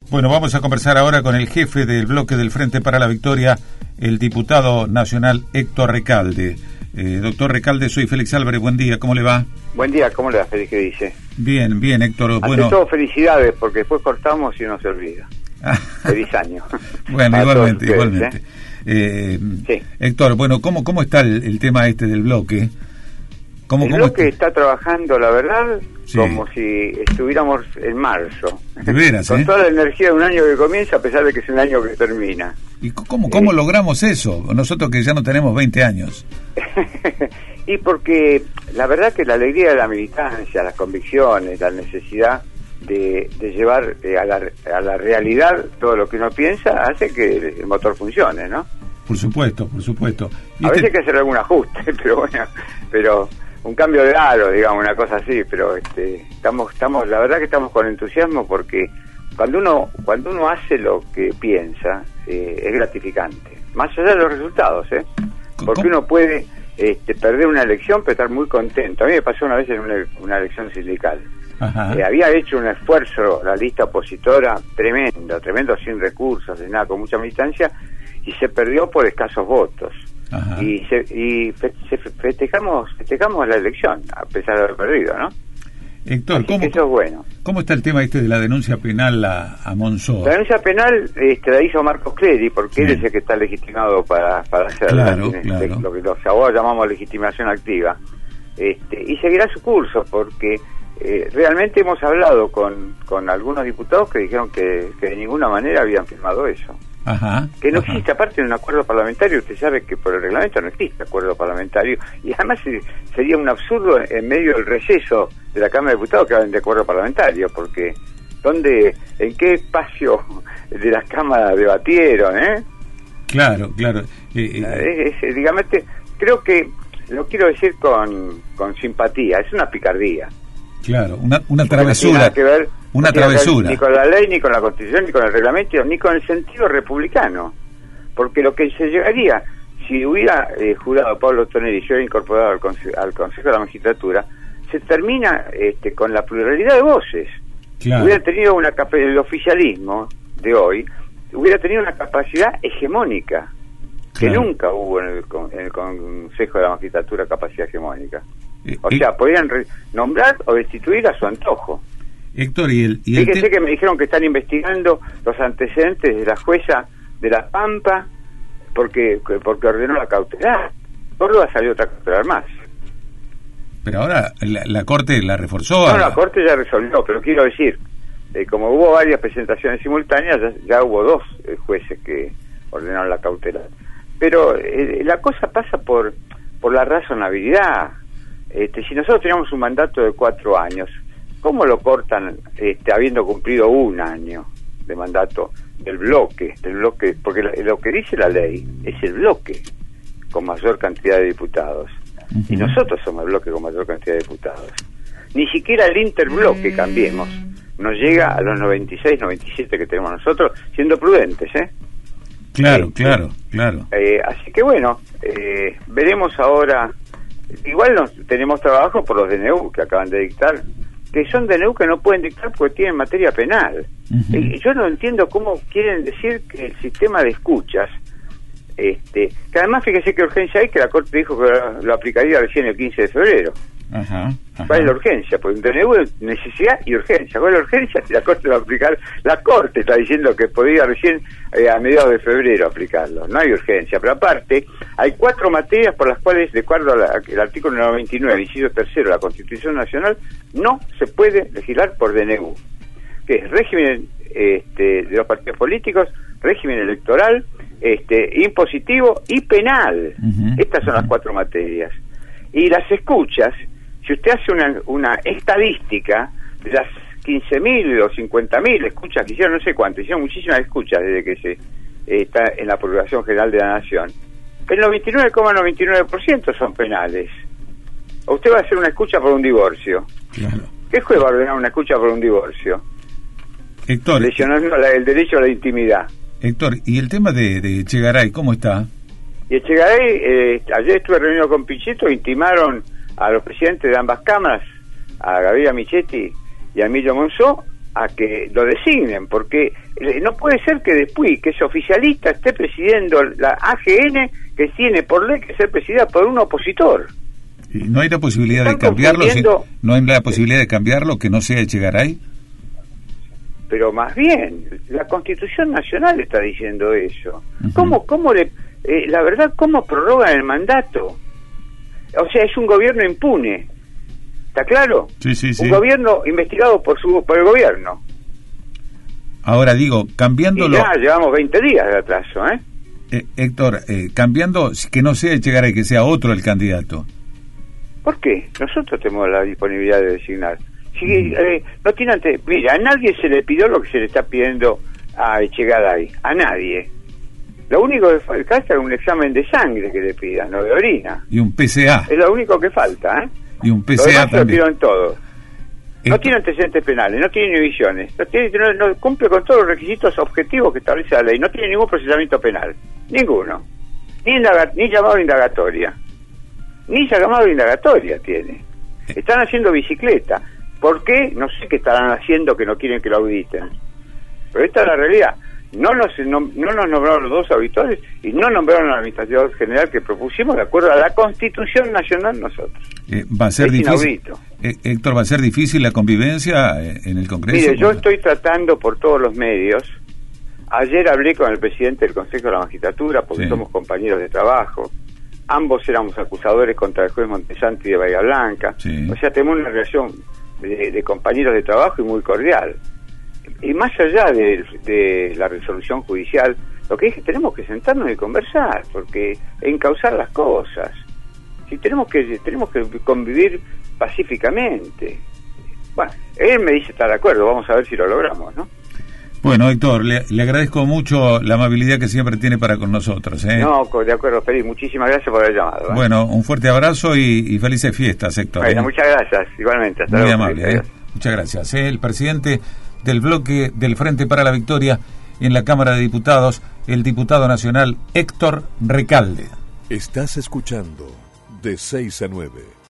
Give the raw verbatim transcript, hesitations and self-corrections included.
Bueno, vamos a conversar ahora con el jefe del bloque del Frente para la Victoria, el diputado nacional Héctor Recalde. Eh, doctor Recalde, soy Félix Álvarez, buen día, ¿cómo le va? Buen día, ¿cómo le va, Félix? ¿Qué dice? Bien, bien, Héctor. Ante bueno... todo, felicidades, porque después cortamos y no se olvida. Feliz año. Bueno, a igualmente, ustedes, igualmente. ¿eh? Eh, sí. Héctor, bueno, ¿cómo, cómo está el, el tema este del bloque? ¿Cómo, el cómo bloque está? está trabajando, la verdad, sí. como si estuviéramos en marzo. De veras, Con ¿eh? toda la energía de un año que comienza, a pesar de que es un año que termina. ¿Y cómo, cómo eh, logramos eso? Nosotros que ya no tenemos veinte años. Y porque la verdad que la alegría de la militancia, las convicciones, la necesidad de, de llevar eh, a, la, a la realidad todo lo que uno piensa, hace que el motor funcione, ¿no? Por supuesto, por supuesto. A veces hay que hacer algún ajuste, pero bueno, pero un cambio de aro, digamos, una cosa así, pero este, estamos, estamos, la verdad que estamos con entusiasmo porque cuando uno, cuando uno hace lo que piensa, eh, es gratificante, más allá de los resultados, ¿eh? Porque uno puede este, perder una elección, pero estar muy contento. A mí me pasó una vez en una, una elección sindical. Eh, había hecho un esfuerzo la lista opositora tremendo, tremendo, sin recursos, sin nada, con mucha militancia, y se perdió por escasos votos. Ajá. Y, se, y fe, se festejamos festejamos la elección a pesar de haber perdido, ¿no? Héctor, ¿cómo, eso es bueno. ¿cómo está el tema este de la denuncia penal a, a Monzó? La denuncia penal este, la hizo Marcos Clery, porque sí. él es el que está legitimado para, para hacerla, claro, tiene, claro. lo que los abogados llamamos legitimación activa, este, y seguirá su curso, porque eh, realmente hemos hablado con, con algunos diputados que dijeron que, que de ninguna manera habían firmado eso. Ajá, que no ajá. existe, aparte de un acuerdo parlamentario, usted sabe que por el reglamento no existe acuerdo parlamentario, y además sería un absurdo en medio del receso de la Cámara de Diputados que hablen de acuerdo parlamentario, porque ¿dónde, en qué espacio de las cámaras debatieron, eh? Claro, claro. Eh, eh. Es, es, digamos, creo que, lo quiero decir con, con simpatía, es una picardía. Claro, una, una travesura. No tiene nada que ver, una no tiene travesura. Ni con la ley, ni con la Constitución, ni con el reglamento, ni con el sentido republicano. Porque lo que se llegaría, si hubiera eh, jurado Pablo Tonelli y yo hubiera incorporado al, conse al Consejo de la Magistratura, se termina este, con la pluralidad de voces. Claro. Hubiera tenido una el oficialismo de hoy, hubiera tenido una capacidad hegemónica, que claro. nunca hubo en el, en el Consejo de la Magistratura capacidad hegemónica. O sea, podían nombrar o destituir a su antojo. Héctor, y el... Y el Fíjese que me dijeron que están investigando los antecedentes de la jueza de La Pampa porque porque ordenó la cautelar. Córdoba salió otra cautelar más. Pero ahora la, la Corte la reforzó. No, la... la Corte ya resolvió, pero quiero decir, eh, como hubo varias presentaciones simultáneas, ya, ya hubo dos eh, jueces que ordenaron la cautelar. Pero eh, la cosa pasa por, por la razonabilidad. Este, si nosotros teníamos un mandato de cuatro años, ¿cómo lo cortan este, habiendo cumplido un año de mandato del bloque? del bloque Porque lo, lo que dice la ley es el bloque con mayor cantidad de diputados. Uh-huh. Y nosotros somos el bloque con mayor cantidad de diputados. Ni siquiera el interbloque, cambiemos, nos llega a los noventa y seis, noventa y siete que tenemos nosotros, siendo prudentes, ¿eh? Claro, eh, claro, claro. Eh, así que bueno, eh, veremos ahora. Igual nos, tenemos trabajo por los D N U que acaban de dictar, que son D N U que no pueden dictar porque tienen materia penal. Uh-huh. eh, yo no entiendo cómo quieren decir que el sistema de escuchas, este, que además fíjese que urgencia hay, que la Corte dijo que lo, lo aplicaría recién el quince de febrero. Ajá, ajá. ¿Cuál es la urgencia? Porque un D N U es necesidad y urgencia. ¿Cuál es la urgencia? Si la Corte va a aplicar, la Corte está diciendo que podría recién eh, a mediados de febrero aplicarlo. No hay urgencia. Pero aparte, hay cuatro materias por las cuales, de acuerdo al artículo noventa y nueve, inciso tercero de la Constitución Nacional, no se puede legislar por D N U. Que es régimen este, de los partidos políticos, régimen electoral, este, impositivo y penal. Uh-huh. Estas son uh-huh. las cuatro materias. Y las escuchas, si usted hace una, una estadística de las quince mil o cincuenta mil escuchas que hicieron, no sé cuánto, hicieron muchísimas escuchas desde que se eh, está en la Procuración General de la Nación, el noventa y nueve coma noventa y nueve por ciento son penales. O usted va a hacer una escucha por un divorcio. Claro. ¿Qué juez va a ordenar una escucha por un divorcio? Héctor, lesionando la, el derecho a la intimidad. Héctor, ¿y el tema de, de Echegaray, cómo está? Y Echegaray, eh, ayer estuve reunido con Pichetto, intimaron a los presidentes de ambas cámaras, a Gabriela Michetti y a Emilio Monzó, a que lo designen, porque no puede ser que después que ese oficialista esté presidiendo la A G N, que tiene por ley que ser presidida por un opositor. ¿Y no hay la posibilidad de cambiarlo? Si, ¿No hay la posibilidad de cambiarlo, que no sea Echegaray? Pero más bien, la Constitución Nacional está diciendo eso. Uh-huh. ¿Cómo, cómo le, eh, la verdad, cómo prorrogan el mandato? O sea, es un gobierno impune. ¿Está claro? Sí, sí, sí. Un gobierno investigado por su por el gobierno. Ahora digo, cambiándolo... Y ya llevamos veinte días de atraso, ¿eh? eh Héctor, eh, cambiando, que no sea Echegaray, que sea otro el candidato. ¿Por qué? Nosotros tenemos la disponibilidad de designar. Si, mm. eh, no tiene ante... Mira, a nadie se le pidió lo que se le está pidiendo a Echegaray. A nadie. Lo único que falta es un examen de sangre que le pidan, no de orina. Y un P C A. Es lo único que falta, ¿eh? Y un P C A también. Lo pidieron todo. No Esto... tiene antecedentes penales, no tiene inhibiciones, no, tiene, no, no cumple con todos los requisitos objetivos que establece la ley, no tiene ningún procesamiento penal, ninguno, ni, indaga, ni llamado a indagatoria, ni llamado a indagatoria tiene. Están haciendo bicicleta. ¿Por qué? No sé qué estarán haciendo que no quieren que lo auditen. Pero esta es la realidad. No nos, no, no nos nombraron los dos auditores y no nombraron al administrador general que propusimos de acuerdo a la Constitución Nacional nosotros. Eh, va a ser es difícil. inaudito. Eh, Héctor, ¿va a ser difícil la convivencia eh, en el Congreso? Mire, yo estoy tratando por todos los medios. Ayer hablé con el presidente del Consejo de la Magistratura porque sí. somos compañeros de trabajo. Ambos éramos acusadores contra el juez Montesanti de Bahía Blanca. Sí. O sea, tenemos una relación de, de compañeros de trabajo y muy cordial. Y más allá de, de la resolución judicial, lo que es que tenemos que sentarnos y conversar, porque encauzar las cosas. Si tenemos que tenemos que convivir pacíficamente. Bueno, él me dice está de acuerdo, vamos a ver si lo logramos, ¿no? Bueno, Héctor, le, le agradezco mucho la amabilidad que siempre tiene para con nosotros, ¿eh? No, de acuerdo, Feliz, muchísimas gracias por haber llamado, ¿eh? Bueno, un fuerte abrazo y, y felices fiestas, Héctor. Bueno, ¿eh? muchas gracias, igualmente. Hasta Muy luego, amable, ¿eh? Muchas gracias. ¿eh? El presidente del bloque del Frente para la Victoria en la Cámara de Diputados, el diputado nacional Héctor Recalde. Estás escuchando de seis a nueve.